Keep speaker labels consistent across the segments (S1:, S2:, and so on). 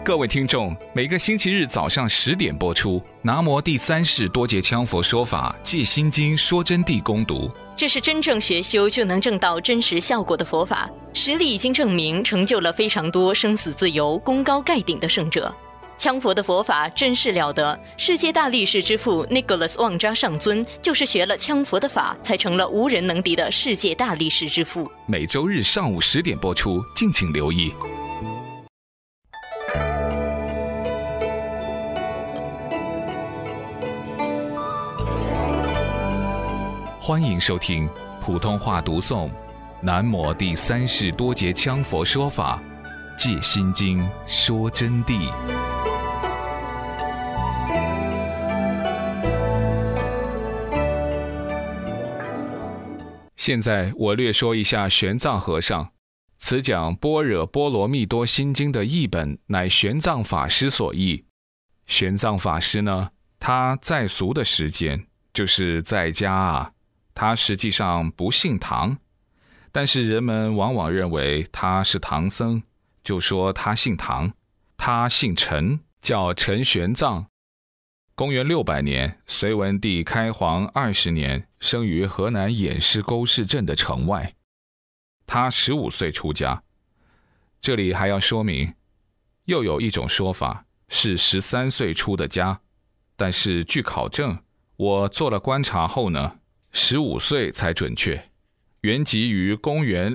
S1: 各位听众，每个星期日早上10点播出《南摩第三世多杰羌佛说法戒心经说真谛》攻读。
S2: 这是真正学修就能证到真实效果的佛法，实力已经证明，成就了非常多生死自由、功高盖顶的圣者。羌佛的佛法真是了得，世界大力士之父 Nicholas 旺扎上尊就是学了羌佛的法，才成了无人能敌的世界大力士之父。
S1: 每周日上午10点播出，敬请留意。欢迎收听普通话读诵《南摩第三世多杰羌佛说法戒心经说真谛》。现在我略说一下玄奘和尚。此讲《般若波罗蜜多心经》的译本乃玄奘法师所译。玄奘法师呢，他在俗的时间，就是在家啊，他实际上不姓唐，但是人们往往认为他是唐僧，就说他姓唐。他姓陈，叫陈玄奘。公元600年，隋文帝开皇20年，生于河南偃师沟市镇的城外。他15岁出家。这里还要说明，又有一种说法是13岁出的家，但是据考证，我做了观察后呢，15岁才准确，原籍于公元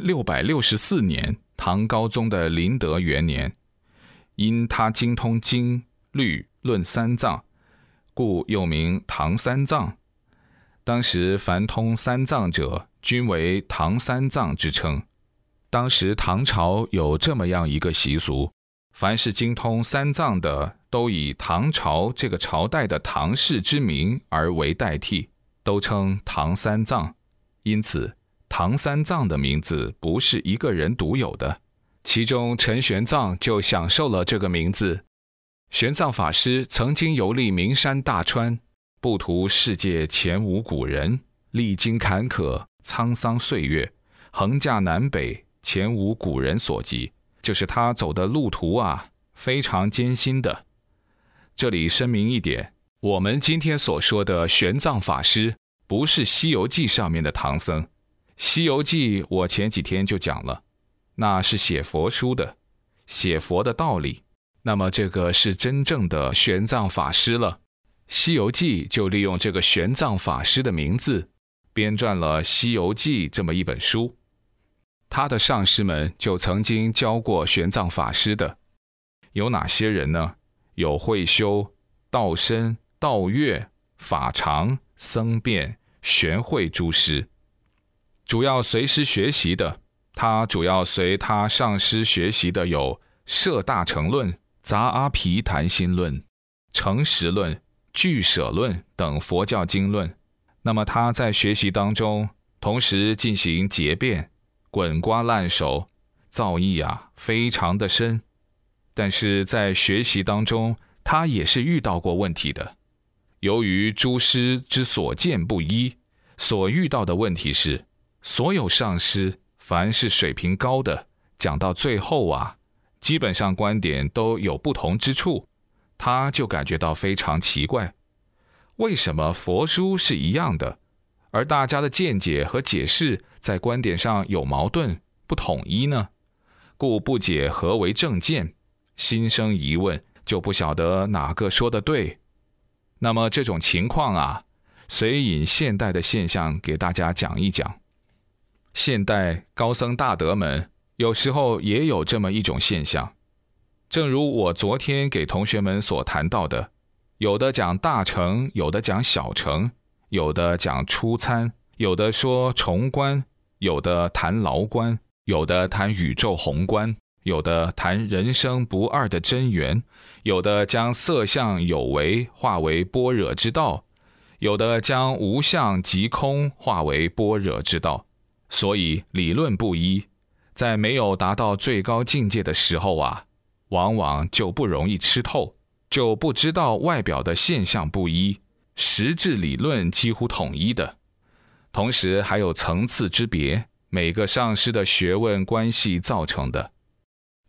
S1: 664年唐高宗的麟德元年。因他精通经、律、论三藏，故又名唐三藏。当时凡通三藏者，均为唐三藏之称。当时唐朝有这么样一个习俗，凡是精通三藏的，都以唐朝这个朝代的唐氏之名而为代替，都称唐三藏。因此唐三藏的名字不是一个人独有的，其中陈玄奘就享受了这个名字。玄奘法师曾经游历名山大川，不图世界前无古人，历经坎坷沧桑岁月，横驾南北，前无古人所及，就是他走的路途啊，非常艰辛的。这里声明一点，我们今天所说的玄奘法师不是《西游记》上面的唐僧。《西游记》我前几天就讲了，那是写佛书的，写佛的道理。那么这个是真正的玄奘法师了。《西游记》就利用这个玄奘法师的名字，编撰了《西游记》这么一本书。他的上师们就曾经教过玄奘法师的，有哪些人呢？有慧修、道深、道月、法常、僧辩、玄慧诸师。主要随师学习的，他主要随他上师学习的有摄大乘论、杂阿毗昙心论、诚实论、俱舍论等佛教经论。那么他在学习当中，同时进行结辩，滚瓜烂熟，造诣啊非常的深。但是在学习当中，他也是遇到过问题的。由于诸师之所见不一，所遇到的问题是，所有上师凡是水平高的，讲到最后啊，基本上观点都有不同之处，他就感觉到非常奇怪。为什么佛书是一样的，而大家的见解和解释在观点上有矛盾，不统一呢？故不解何为正见，心生疑问，就不晓得哪个说的对。那么这种情况啊，随引现代的现象给大家讲一讲。现代高僧大德们有时候也有这么一种现象，正如我昨天给同学们所谈到的，有的讲大乘，有的讲小乘，有的讲初参，有的说重观，有的谈牢观，有的谈宇宙宏观，有的谈人生不二的真源，有的将色相有为化为般若之道，有的将无相即空化为般若之道。所以理论不一，在没有达到最高境界的时候啊，往往就不容易吃透，就不知道外表的现象不一，实质理论几乎统一的。同时还有层次之别，每个上师的学问关系造成的。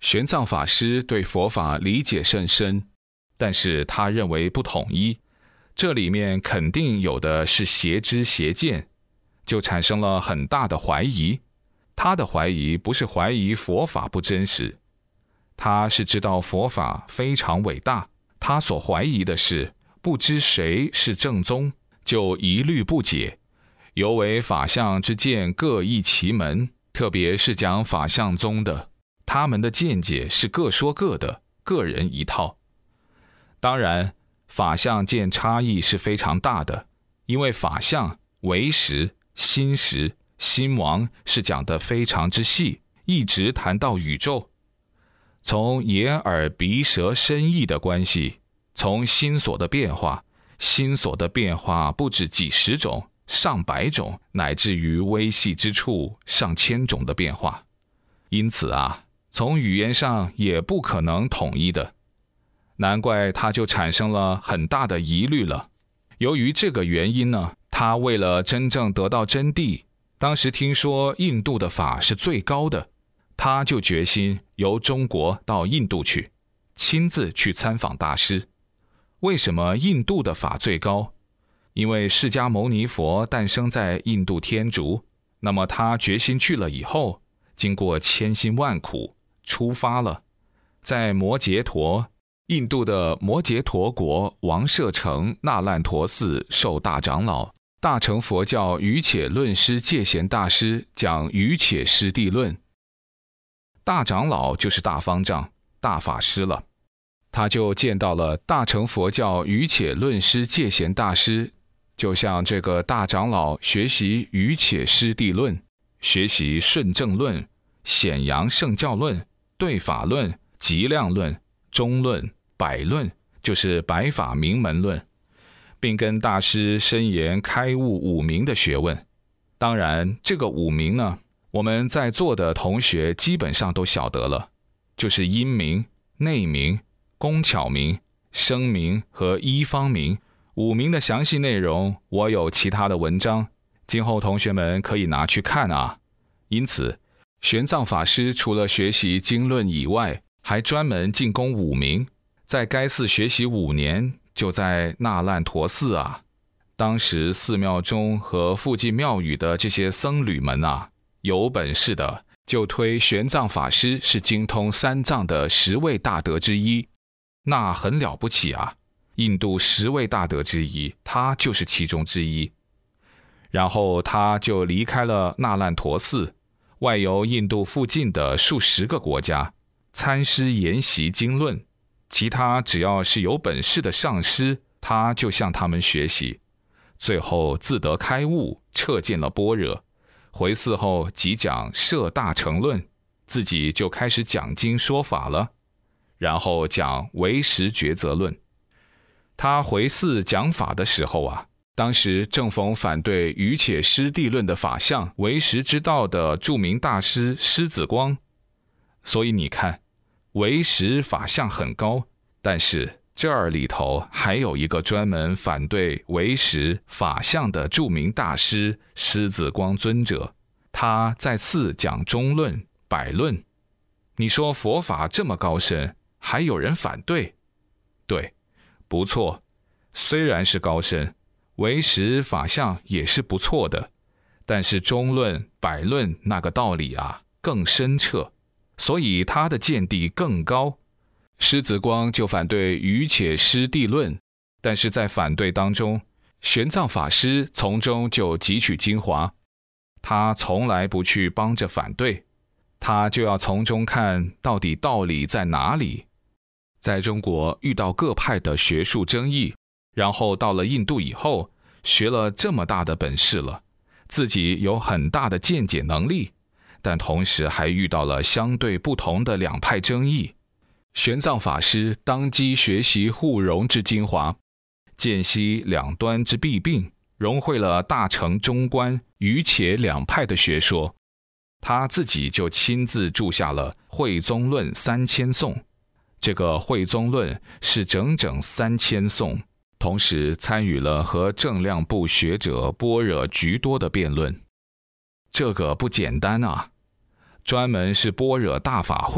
S1: 玄奘法师对佛法理解甚深，但是他认为不统一，这里面肯定有的是邪知邪见，就产生了很大的怀疑。他的怀疑不是怀疑佛法不真实，他是知道佛法非常伟大，他所怀疑的是不知谁是正宗，就疑虑不解。尤为法相之见各异其门，特别是讲法相宗的，他们的见解是各说各的，个人一套。当然，法相见差异是非常大的，因为法相、唯识、心识、心王是讲得非常之细，一直谈到宇宙。从眼耳鼻舌身意的关系，从心所的变化，心所的变化不止几十种、上百种，乃至于微细之处上千种的变化。因此啊，从语言上也不可能统一的，难怪他就产生了很大的疑虑了。由于这个原因呢，他为了真正得到真谛，当时听说印度的法是最高的，他就决心由中国到印度去，亲自去参访大师。为什么印度的法最高？因为释迦牟尼佛诞生在印度天竺，那么他决心去了以后，经过千辛万苦出发了，在摩羯陀，印度的摩羯陀国王舍城那烂陀寺受大长老大乘佛教瑜伽论师戒贤大师讲瑜伽师地论。大长老就是大方丈、大法师了，他就见到了大乘佛教瑜伽论师戒贤大师，就向这个大长老学习瑜伽师地论，学习顺正论、显扬圣教论、对法论、极量论、中论、百论，就是百法明门论，并跟大师深研开悟五明的学问。当然，这个五明呢，我们在座的同学基本上都晓得了，就是因明、内明、工巧明、声明和一方明。五明的详细内容，我有其他的文章，今后同学们可以拿去看啊。因此，玄奘法师除了学习经论以外，还专门进攻五明，在该寺学习5年，就在那烂陀寺啊。当时寺庙中和附近庙宇的这些僧侣们啊，有本事的就推玄奘法师是精通三藏的10位大德之一，那很了不起啊。印度10位大德之一，他就是其中之一。然后他就离开了那烂陀寺，外游印度附近的数十个国家，参师研习经论。其他只要是有本事的上师，他就向他们学习，最后自得开悟，彻见了般若。回寺后即讲摄大乘论，自己就开始讲经说法了，然后讲唯识抉择论。他回寺讲法的时候啊，当时正逢反对瑜伽师地论的法相唯识之道的著名大师狮子光。所以你看，唯识法相很高，但是这里头还有一个专门反对唯识法相的著名大师狮子光尊者，他在寺讲中论、百论。你说佛法这么高深，还有人反对？对，不错，虽然是高深，唯识法相也是不错的，但是中论、百论那个道理啊更深彻，所以他的见地更高。狮子光就反对瑜伽师地论，但是在反对当中，玄奘法师从中就汲取精华，他从来不去帮着反对，他就要从中看到底道理在哪里。在中国遇到各派的学术争议，然后到了印度以后，学了这么大的本事了，自己有很大的见解能力，但同时还遇到了相对不同的两派争议。玄奘法师当机学习互融之精华，见悉两端之弊病，融汇了大乘中观瑜伽两派的学说。他自己就亲自著下了《慧宗论3000颂》，这个《慧宗论》是整整3000颂，同时参与了和正量部学者般若居多的辩论。这个不简单啊，专门是般若大法会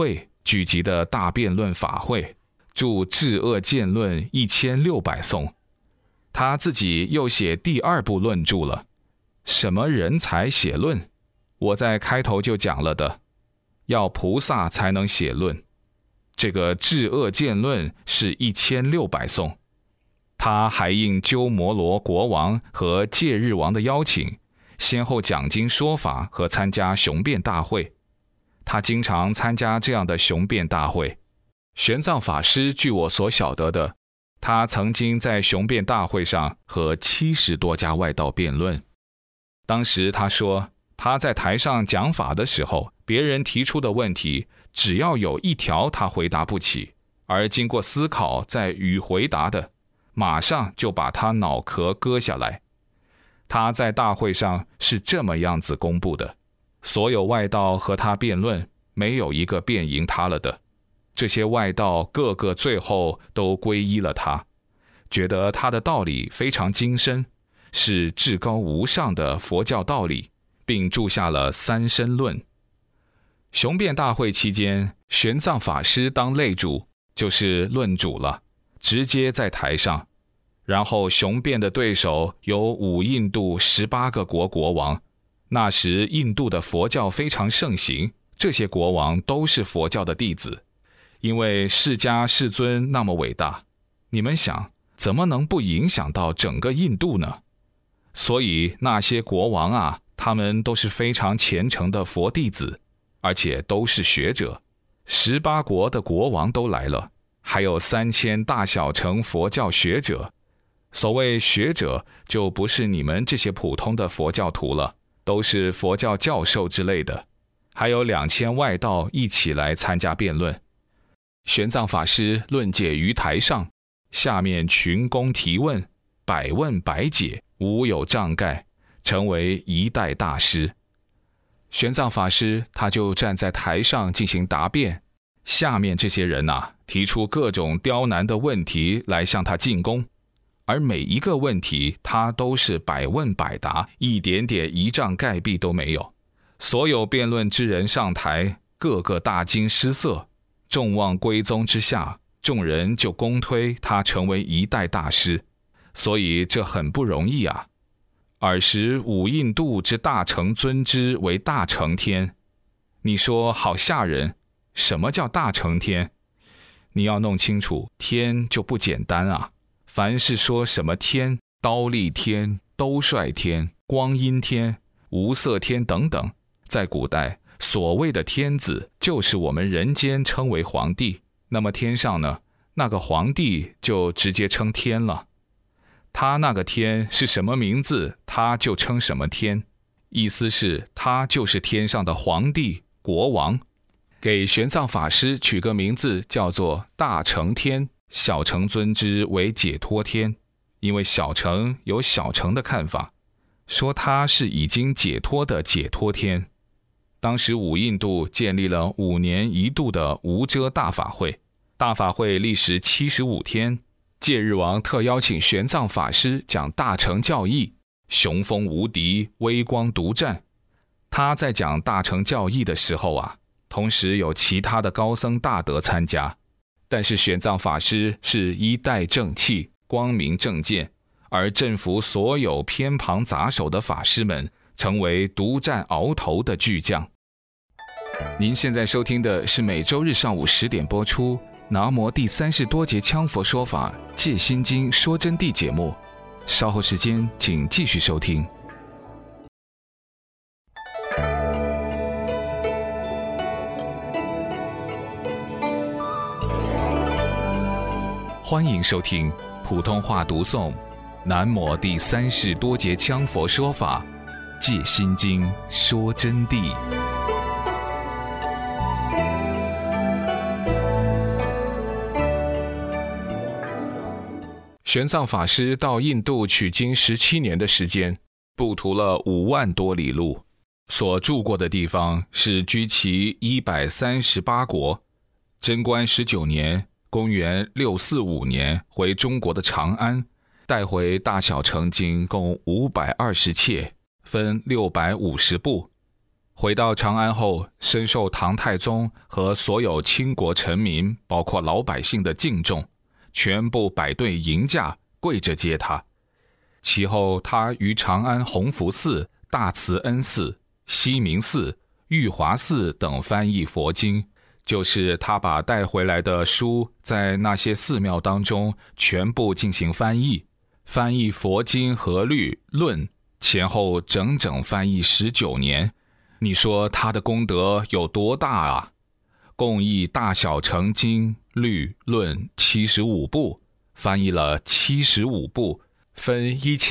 S1: 聚集的大辩论法会，著治恶见论1600颂。他自己又写第2部论著了。什么人才写论？我在开头就讲了的，要菩萨才能写论。这个治恶见论是1600颂。他还应鸠摩罗国王和戒日王的邀请，先后讲经说法和参加雄辩大会。他经常参加这样的雄辩大会。玄奘法师据我所晓得的，他曾经在雄辩大会上和70多家外道辩论。当时他说，他在台上讲法的时候，别人提出的问题，只要有一条他回答不起，而经过思考再予回答的，马上就把他脑壳割下来。他在大会上是这么样子公布的：所有外道和他辩论，没有一个辩赢他了的。这些外道个个最后都皈依了他，觉得他的道理非常精深，是至高无上的佛教道理，并著下了3身论。雄辩大会期间，玄奘法师当类主，就是论主了，直接在台上。然后雄辩的对手有5印度18个国王。那时印度的佛教非常盛行，这些国王都是佛教的弟子。因为释迦世尊那么伟大，你们想，怎么能不影响到整个印度呢？所以那些国王啊，他们都是非常虔诚的佛弟子，而且都是学者。18国的国王都来了，还有3000大小乘佛教学者。所谓学者，就不是你们这些普通的佛教徒了，都是佛教教授之类的。还有2000外道一起来参加辩论。玄奘法师论解于台上，下面群公提问，百问百解，无有障盖，成为一代大师。玄奘法师他就站在台上进行答辩，下面这些人提出各种刁难的问题来向他进攻，而每一个问题他都是百问百答，一点点一障盖壁都没有。所有辩论之人上台，个个大惊失色，众望归宗之下，众人就公推他成为一代大师。所以这很不容易啊。尔时5印度之大乘尊之为大乘天。你说好吓人，什么叫大乘天？你要弄清楚，天就不简单啊。凡是说什么天，刀立天、兜率天、光阴天、无色天等等，在古代所谓的天子就是我们人间称为皇帝，那么天上呢，那个皇帝就直接称天了。他那个天是什么名字，他就称什么天，意思是他就是天上的皇帝国王。给玄奘法师取个名字叫做大乘天，小乘尊之为解脱天。因为小乘有小乘的看法，说他是已经解脱的解脱天。当时5印度建立了5年1度的无遮大法会，大法会历时75天。戒日王特邀请玄奘法师讲大乘教义，雄风无敌，威光独占。他在讲大乘教义的时候同时有其他的高僧大德参加，但是玄奘法师是一代正气，光明正见，而镇服所有偏旁杂手的法师们，成为独占鳌头的巨匠。您现在收听的是每周日上午10点播出南摩第30多节羌佛说法戒心经说真谛节目，稍后时间请继续收听。欢迎收听普通话读诵南摩第30多节羌佛说法戒心经说真谛。玄奘法师到印度取经17年的时间，步途了5万多里路，所住过的地方是居其138国。贞观19年公元645年回中国的长安，带回大小乘经共520切，分650部。 回到长安后，深受唐太宗和所有倾国臣民，包括老百姓的敬重，全部摆队迎驾，跪着接他。其后，他于长安弘福寺、大慈恩寺、西明寺、玉华寺等翻译佛经，就是他把带回来的书在那些寺庙当中全部进行翻译佛经和律论，前后整整翻译19年。你说他的功德有多大啊？共译大小乘经、律论75部，翻译了75部，分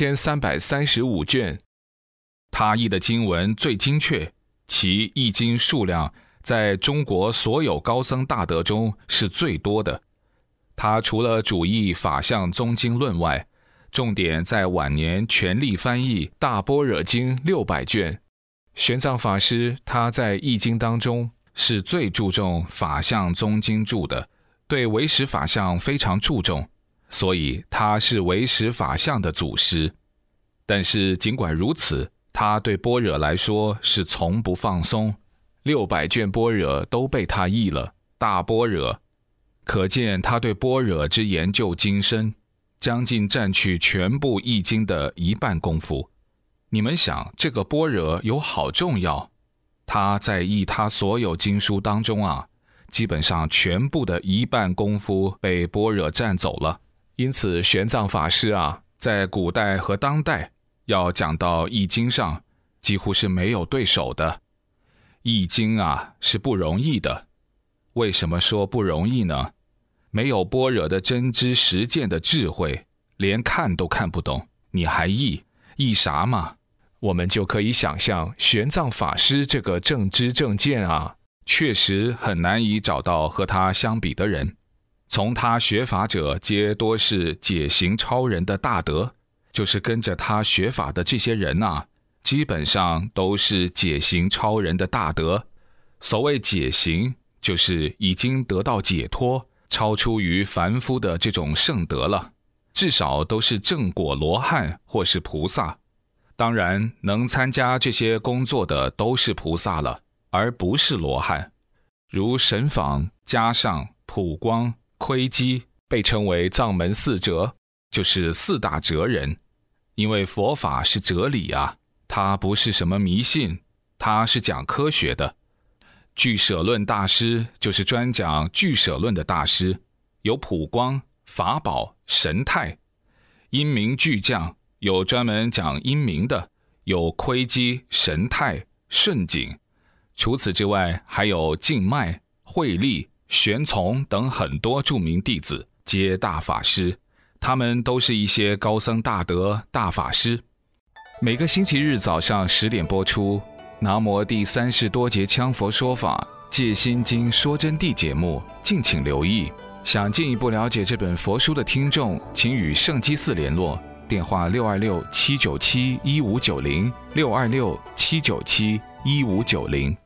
S1: 1335卷。他译的经文最精确，其译经数量在中国所有高僧大德中是最多的。他除了主译法相宗经论外，重点在晚年全力翻译大般若经600卷。玄奘法师他在译经当中是最注重法相宗经注的，对唯识法相非常注重，所以他是唯识法相的祖师。但是尽管如此，他对般若来说是从不放松，600卷般若都被他译了，大般若，可见他对般若之研究精深，将近占去全部译经的一半功夫。你们想，这个般若有好重要，他在译他所有经书当中啊，基本上全部的一半功夫被般若占走了。因此玄奘法师啊，在古代和当代要讲到译经上几乎是没有对手的。译经啊是不容易的。为什么说不容易呢？没有般若的真知实践的智慧，连看都看不懂，你还译啥嘛？我们就可以想象玄奘法师这个正知正见啊，确实很难以找到和他相比的人。从他学法者皆多是解行超人的大德，就是跟着他学法的这些人啊，基本上都是解行超人的大德。所谓解行，就是已经得到解脱，超出于凡夫的这种圣德了，至少都是正果罗汉或是菩萨。当然能参加这些工作的都是菩萨了，而不是罗汉。如神访、嘉上、普光、窥基被称为藏门四哲，就是4大哲人。因为佛法是哲理啊，它不是什么迷信，它是讲科学的。俱舍论大师就是专讲俱舍论的大师，有普光、法宝、神态。阴明巨匠有专门讲阴明的，有窥基、神态、顺景。除此之外，还有净迈、慧力、玄从等很多著名弟子，皆大法师。他们都是一些高僧大德、大法师。每个星期日早上10点播出南无第30多节羌佛说法戒心经说真谛节目，敬请留意。想进一步了解这本佛书的听众，请与圣基寺联络，电话626-797-1590 626-797-1590。